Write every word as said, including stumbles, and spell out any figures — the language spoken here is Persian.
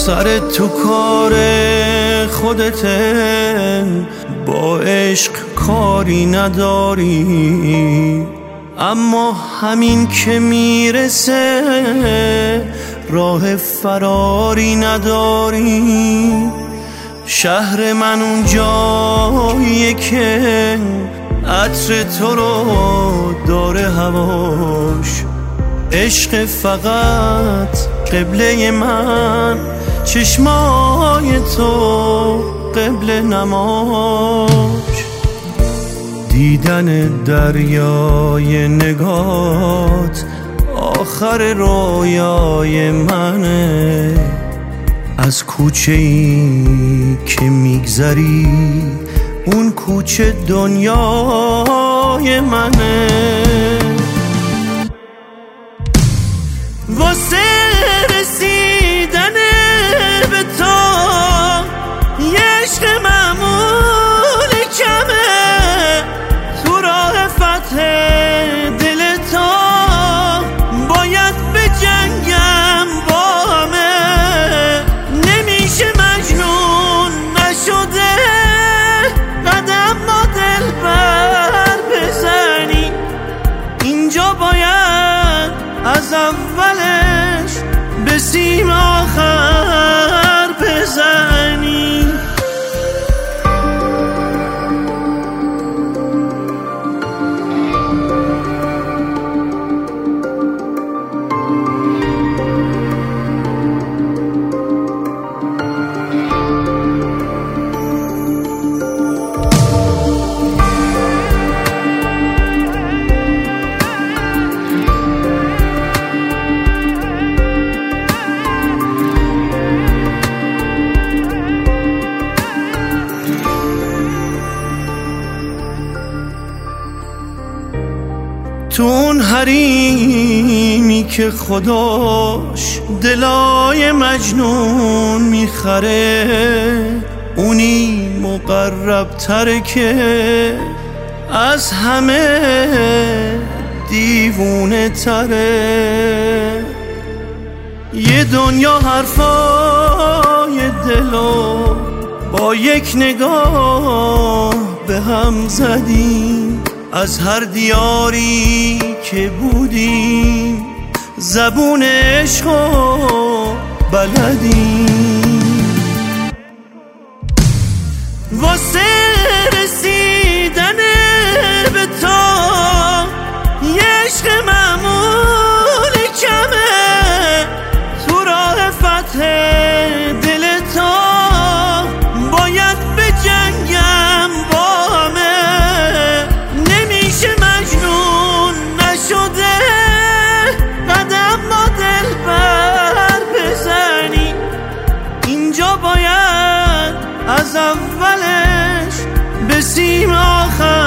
سر تو کار خودته، با عشق کاری نداری، اما همین که میرسه راه فراری نداری. شهر من اون جاییه که عطر تو رو داره هواش، عشق فقط قبله من، چشمای تو قبله نماش. دیدن دریای نگات آخر رویای منه، از کوچه ای که میگذری اون کوچه دنیای منه. واسه رسیدن به تو یه عشق معمول کمه، تو راه فتح دل تو باید به جنگم با همه. نمیشه مجنون نشده قدم با دل بر بزنی، اینجا باید از اولش به سیم آخر بزنی. تو اون حریمی که خداش دلای مجنون میخره، اونی مقرب تره که از همه دیوونه تره. یه دنیا حرفای دلو با یک نگاه به هم زدیم، از هر دیاری که بودیم زبون عشقو بلدیم. واسه رسیدن به تو یه عشق معمول کمه، تو راه فتح دل تو باید به جنگم با همه. شده قدم با دل بر بزنی، اینجا باید از اولش به سیم آخر